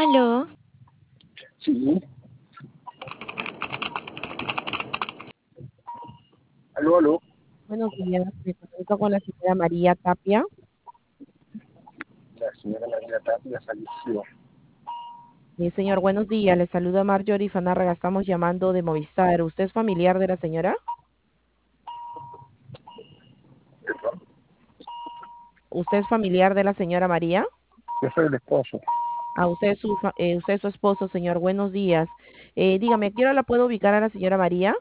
Aló, Sí. Aló, aló. Buenos días, me comunico con la señora María Tapia. La señora María Tapia falleció. Señor, buenos días, le saluda Marjorie Fanárraga, estamos llamando de Movistar. ¿Usted es familiar de la señora? Perdón. ¿Usted es familiar de la señora María? Yo soy el esposo. Usted es su esposo, señor, buenos días. Dígame, ¿a qué hora la puedo ubicar a la señora María?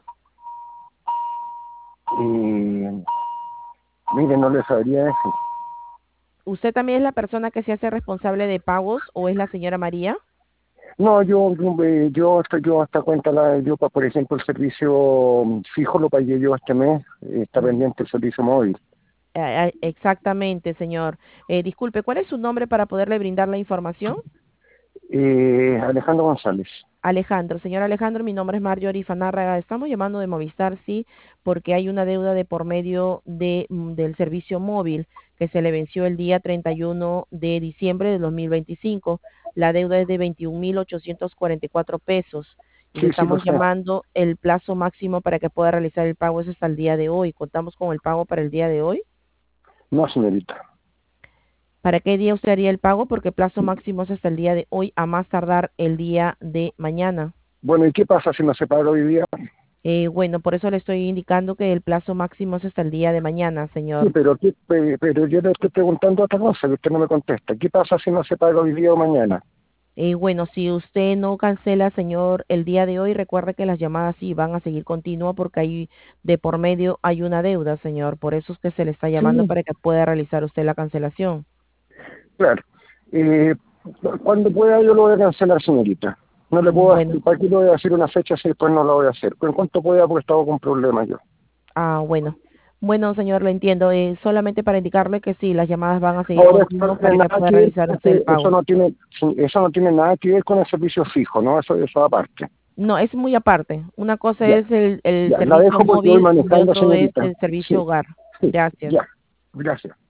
Y mire, no le sabría decir. ¿Usted también es la persona que se hace responsable de pagos o es la señora María? No, yo hasta cuenta, por ejemplo, el servicio fijo lo pagué yo este mes, está Mm. pendiente el servicio móvil. Exactamente, señor. Disculpe, ¿cuál es su nombre para poderle brindar la información? Alejandro González. Alejandro, señor Alejandro, mi nombre es Marjorie Fanárraga. Estamos llamando de Movistar, sí, porque hay una deuda de por medio del servicio móvil que se le venció el día 31 de diciembre de 2025. La deuda es de 21.844 pesos y le Sí, sí, lo estamos sé. llamando el plazo máximo para que pueda realizar el pago es hasta el día de hoy. ¿Contamos con el pago para el día de hoy? No, señorita. ¿Para qué día usted haría el pago? Porque el plazo máximo es hasta el día de hoy, a más tardar el día de mañana. Bueno, ¿y qué pasa si no se paga hoy día? Bueno, por eso le estoy indicando que el plazo máximo es hasta el día de mañana, Sí, señor. pero yo le estoy preguntando otra cosa que usted no me contesta. ¿Qué pasa si no se paga hoy día o mañana? Bueno, si usted no cancela, señor, el día de hoy, recuerde que las llamadas sí van a seguir continua porque hay de por medio hay una deuda, señor. Por eso es que se le está llamando Sí, para que pueda realizar usted la cancelación. claro. Eh, cuando pueda yo lo voy a cancelar, señorita. No le puedo, Bueno, ¿para qué le voy a decir una fecha si después no la voy a hacer? Pero en cuanto pueda, porque he estado con problemas yo. bueno. Bueno, señor, lo entiendo. Solamente para indicarle que sí, las llamadas van a seguir Ahora, esto no continuas tiene para que nada pueda que ver, realizar usted el pago. sí, eso no tiene nada que ver con el servicio fijo, ¿no? Eso aparte. No, es muy aparte. Una cosa Ya, es el ya, la servicio dejo porque voy móvil y manejando, otro es señorita. el servicio Sí, hogar. sí, Gracias. ya. Gracias.